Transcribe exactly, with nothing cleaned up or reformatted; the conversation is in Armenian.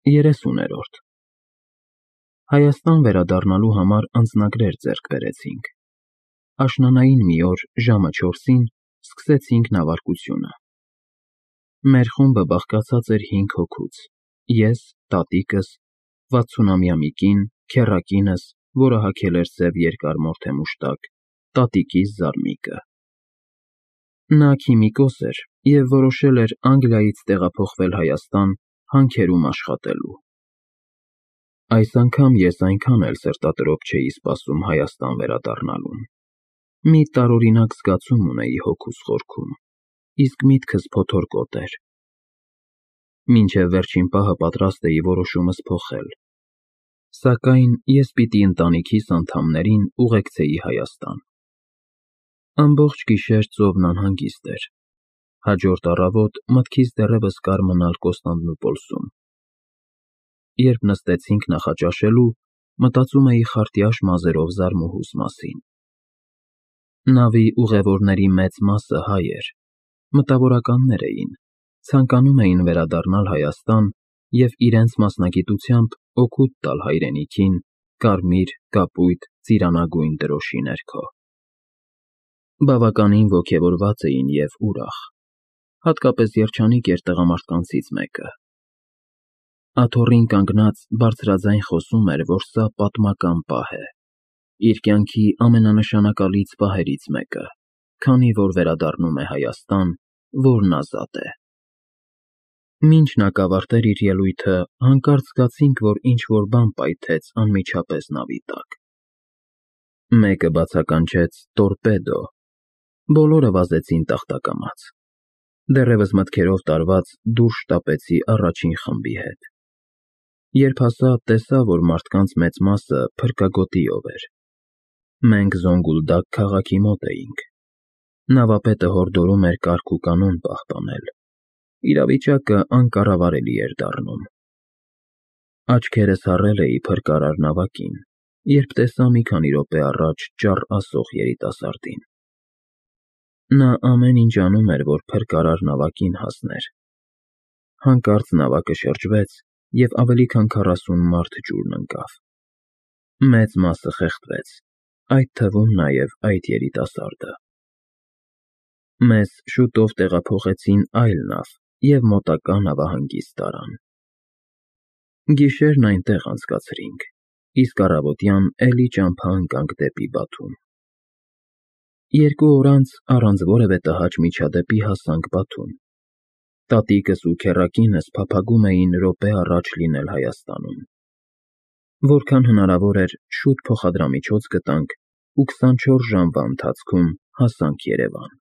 երեսուներորդ Հայաստան վերադառնալու համար անձնագրեր ձեռք բերեցինք։ Աշնանային մի օր ժամը չորսին սկսեցինք նավարկությունը։ Մեր խումբը բաղկացած էր հինգ հոգուց՝ ես, տատիկս, վաթսունամյա մի կին, քեռակինս, որը հագել էր սև երկար մորթե-մուշտակ, տատիկիս Զարմիկը։ Նա քիմիկոս էր և որոշել էր Անգլիայից տեղափոխվել Հայաստան հանքերում աշխատելու։ Այս անգամ ես այնքան էլ սերտատրոփ չէի սպասում Հայաստան վերադառնալուն։ Մի տարօրինակ զգացում ունեի հոգուս խորքում, իսկ միտքս փոթորկոտ էր։ Մինչև վերջին պահը պատրաստ էի որոշումս փոխել, սակայն ես պիտի ընտանիքիս անդամներին ուղեկցեի Հայաստան։ Ամբողջ գիշեր ծովն անհանգիստ էր։ Հաջորդ առավոտ մտքիս դեռևս կար մնալ Կոստանդնուպոլսում։ Երբ նստեցինք նախաճաշելու, մտածում էի խարտյաշ մազերով Զարմուհուս մասին։ Նավի ուղևորների մեծ մասը հայ էր, մտավորականներ էին, ցանկանում էին վերադառնալ Հայաստան և իրենց մասնագիտությամբ օգուտ տալ հայրենիքին կարմիր, կապույտ, ծիրանագույն դրոշի ներքո։ Բավականին ոգևորված էին և ուրախ, հատկապես երջանիկ էր տղամարդկանցից մեկը։ Աթոռին կանգնած բարձրաձայն խոսում էր, որ սա պատմական պահ է, իր կյանքի ամենանշանակալից պահերից մեկը, քանի որ վերադառնում է Հայաստան, որն ազատ է։ Մինչ նա կավարտեր իր ելույթը, հանկարծ զգացինք, որ ինչ-որ բան պայթեց անմիջապես նավի տակ։ Մեկը բացականչեց «տորպեդո», բոլորը վազեցին տախտակամաց։ Դեռևս մտքերով տարված դուրս շտապեցի առաջին խմբի հետ։ Երբ հասա, տեսա, որ մարդկանց մեծ մասը փրկագոտիով էր։ Մենք Զոնգուլդակ քաղաքի մոտ էինք։ Նավապետը հորդորում էր կարգ ու կանոն պահպանել։ Իրավիճակը անկառավարելի էր դառնում։ Աչքերս հառել էի փրկարար նավակին, երբ տեսա մի քանի րոպե առաջ ճառ ասող երիտասարդին։ Նա ամեն ինչ անում էր, որ փրկարար նավակին հասներ։ Հանկարծ նավակը շրջվեց, և ավելի քան քառասուն մարդ ջուրն ընկավ։ Մեծ մասը խեղդվեց, այդ թվում նաև այդ երիտասարդը։ Մեզ շուտով տեղափոխեցին այլ նավ և մոտակա նավահանգիստ տարան։ Գիշերն այնտեղ անցկացրինք, իսկ առավոտյան էլի ճամփա ընկանք դեպի Բաթում։ Երկու օր անց առանց որևէ տհաճ միջադեպի հասանք Բաթում։ Տատիկս ու քեռակինս փափագում էին րոպե առաջ լինել Հայաստանում։ Որքան հնարավոր էր շուտ փոխադրամիջոց գտանք ու քսանչորս ժամվա ընթացքում հասանք Երևան։